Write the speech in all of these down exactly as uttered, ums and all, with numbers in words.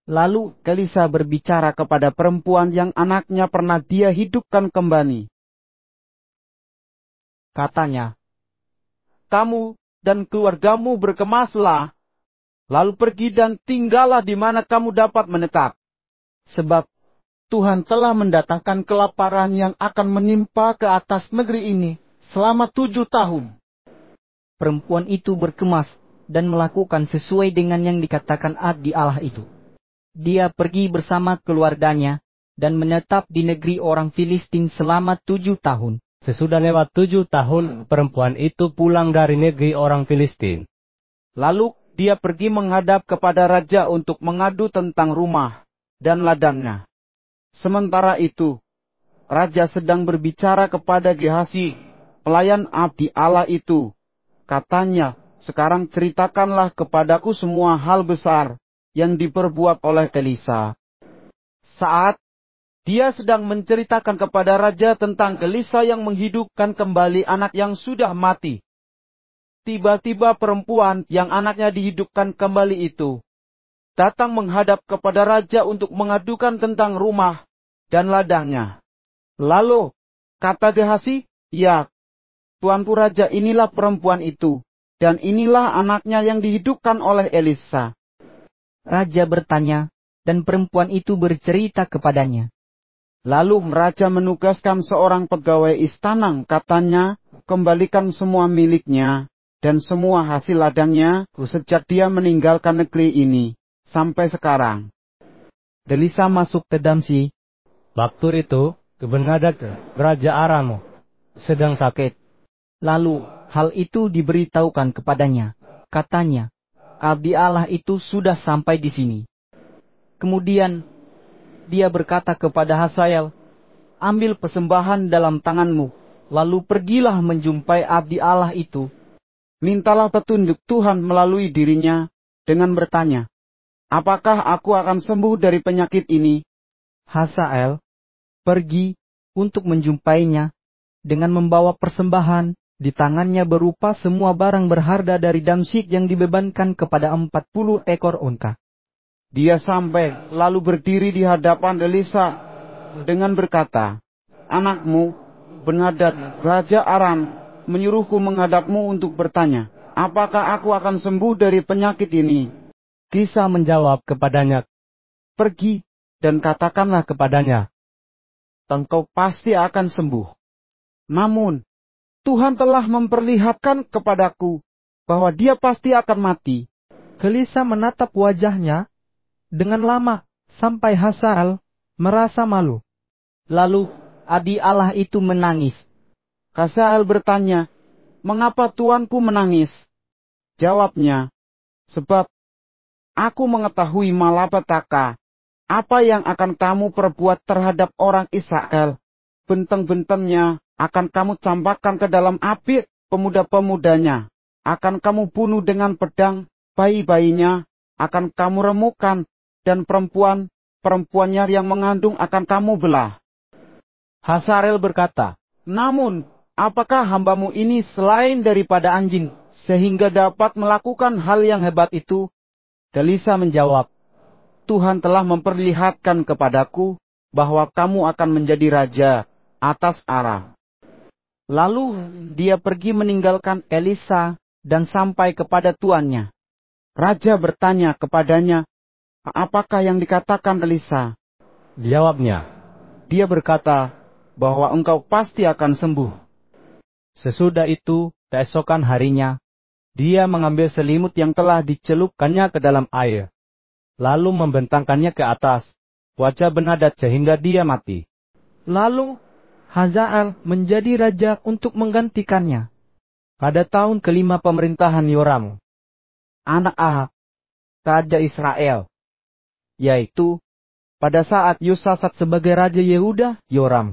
Lalu Elisa berbicara kepada perempuan yang anaknya pernah dia hidupkan kembali. Katanya, "Kamu dan keluargamu berkemaslah, lalu pergi dan tinggallah di mana kamu dapat menetap. Sebab Tuhan telah mendatangkan kelaparan yang akan menimpa ke atas negeri ini selama tujuh tahun." Perempuan itu berkemas dan melakukan sesuai dengan yang dikatakan abdi Allah itu. Dia pergi bersama keluarganya dan menetap di negeri orang Filistin selama tujuh tahun. Sesudah lewat tujuh tahun, perempuan itu pulang dari negeri orang Filistin. Lalu dia pergi menghadap kepada raja untuk mengadu tentang rumah dan ladangnya. Sementara itu, raja sedang berbicara kepada Gehasi, pelayan abdi Allah itu. Katanya, "Sekarang ceritakanlah kepadaku semua hal besar yang diperbuat oleh Elisa." Saat dia sedang menceritakan kepada raja tentang Elisa yang menghidupkan kembali anak yang sudah mati, tiba-tiba perempuan yang anaknya dihidupkan kembali itu datang menghadap kepada raja untuk mengadukan tentang rumah dan ladangnya. Lalu kata Gehasi, "Ya, Tuanku Raja, inilah perempuan itu, dan inilah anaknya yang dihidupkan oleh Elisa." Raja bertanya, dan perempuan itu bercerita kepadanya. Lalu raja menugaskan seorang pegawai istana, katanya, "Kembalikan semua miliknya dan semua hasil ladangnya sejak dia meninggalkan negeri ini sampai sekarang." Elisa masuk ke Damsyik. Waktu itu, Ben-Hadad raja Aram sedang sakit. Lalu hal itu diberitahukan kepadanya. Katanya, "Abdi Allah itu sudah sampai di sini." Kemudian dia berkata kepada Hazael, "Ambil persembahan dalam tanganmu, lalu pergilah menjumpai abdi Allah itu. Mintalah petunjuk Tuhan melalui dirinya dengan bertanya, 'Apakah aku akan sembuh dari penyakit ini?'" Hazael pergi untuk menjumpainya dengan membawa persembahan. Di tangannya berupa semua barang berharga dari Damsyik yang dibebankan kepada empat puluh ekor unta. Dia sampai lalu berdiri di hadapan Elisa dengan berkata, "Anakmu, Ben-Hadad, Raja Aram, menyuruhku menghadapmu untuk bertanya, apakah aku akan sembuh dari penyakit ini?" Elisa menjawab kepadanya, "Pergi dan katakanlah kepadanya, engkau pasti akan sembuh. Namun, Tuhan telah memperlihatkan kepadaku bahwa dia pasti akan mati." Elisa menatap wajahnya dengan lama sampai Hazael merasa malu. Lalu abdi Allah itu menangis. Hazael bertanya, "Mengapa tuanku menangis?" Jawabnya, "Sebab aku mengetahui malapetaka apa yang akan kamu perbuat terhadap orang Israel. Benteng-bentengnya akan kamu campakkan ke dalam api, pemuda-pemudanya akan kamu bunuh dengan pedang, bayi-bayinya akan kamu remukkan, dan perempuan-perempuannya yang mengandung akan kamu belah." Hazael berkata, "Namun, apakah hambamu ini selain daripada anjing, sehingga dapat melakukan hal yang hebat itu?" Elisa menjawab, "Tuhan telah memperlihatkan kepadaku bahwa kamu akan menjadi raja atas Aram." Lalu dia pergi meninggalkan Elisa dan sampai kepada tuannya. Raja bertanya kepadanya, "Apakah yang dikatakan Elisa?" Jawabnya, Dia berkata, "Bahwa engkau pasti akan sembuh." Sesudah itu, keesokan harinya, dia mengambil selimut yang telah dicelupkannya ke dalam air, lalu membentangkannya ke atas wajah Ben-Hadad sehingga dia mati. Lalu Hazael menjadi raja untuk menggantikannya. Pada tahun kelima pemerintahan Yoram, anak Ahab, raja Israel, yaitu pada saat Yosafat sebagai raja Yehuda, Yoram,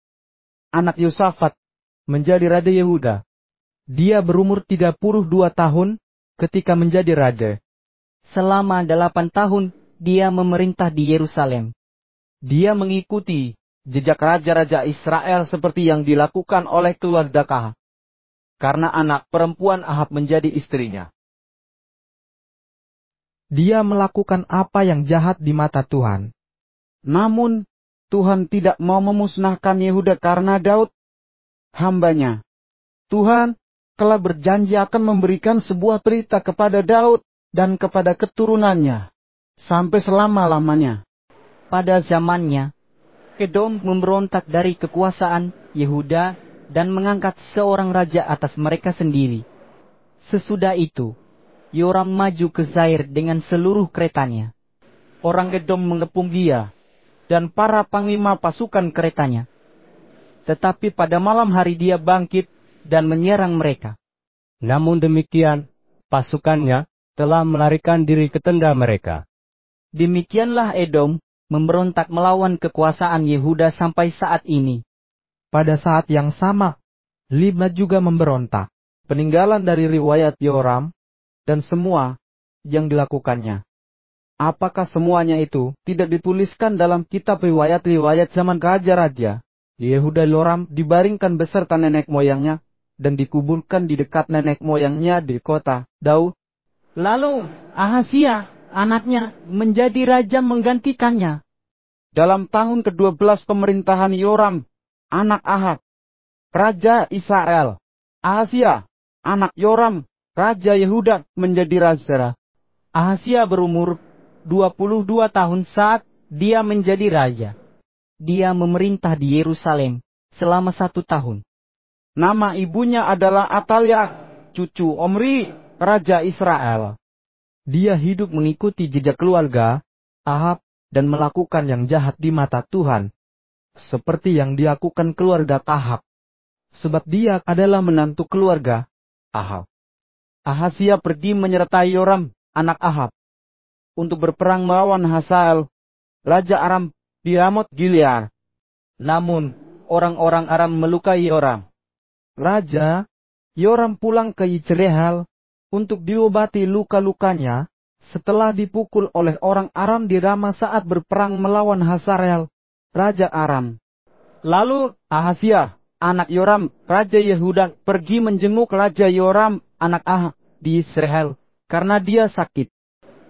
anak Yosafat, menjadi raja Yehuda. Dia berumur tiga puluh dua tahun ketika menjadi raja. Selama delapan tahun dia memerintah di Yerusalem. Dia mengikuti jejak raja-raja Israel seperti yang dilakukan oleh keluarga Ahab, karena anak perempuan Ahab menjadi istrinya. Dia melakukan apa yang jahat di mata Tuhan. Namun, Tuhan tidak mau memusnahkan Yehuda karena Daud, hambanya. Tuhan telah berjanji akan memberikan sebuah berita kepada Daud dan kepada keturunannya, sampai selama-lamanya. Pada zamannya, Edom memberontak dari kekuasaan Yehuda dan mengangkat seorang raja atas mereka sendiri. Sesudah itu, Yoram maju ke Zair dengan seluruh keretanya. Orang Edom mengepung dia, dan para panglima pasukan keretanya. Tetapi pada malam hari dia bangkit dan menyerang mereka. Namun demikian, pasukannya telah melarikan diri ke tenda mereka. Demikianlah Edom memberontak melawan kekuasaan Yehuda sampai saat ini. Pada saat yang sama, Libna juga memberontak. Peninggalan dari riwayat Yoram dan semua yang dilakukannya. Apakah semuanya itu tidak dituliskan dalam kitab riwayat-riwayat zaman raja-raja? Yehuda Yoram dibaringkan beserta nenek moyangnya dan dikuburkan di dekat nenek moyangnya di kota Daud. Lalu Ahazia, anaknya, menjadi raja menggantikannya. Dalam tahun kedua belas pemerintahan Yoram, anak Ahab, raja Israel, Ahazia, anak Yoram, raja Yehuda, menjadi raja. Ahazia berumur dua puluh dua tahun saat dia menjadi raja. Dia memerintah di Yerusalem selama satu tahun. Nama ibunya adalah Atalia, cucu Omri, raja Israel. Dia hidup mengikuti jejak keluarga Ahab dan melakukan yang jahat di mata Tuhan, seperti yang dilakukan keluarga Ahab, sebab dia adalah menantu keluarga Ahab. Ahazia pergi menyertai Yoram, anak Ahab, untuk berperang melawan Hazael, raja Aram, di Ramot Gilead. Namun, orang-orang Aram melukai Yoram. Raja Yoram pulang ke Yizreel untuk diobati luka-lukanya setelah dipukul oleh orang Aram di Rama saat berperang melawan Hazael, raja Aram. Lalu Ahazia, anak Yoram, raja Yehuda, pergi menjenguk raja Yoram, anak Ahab, di Yizreel, karena dia sakit.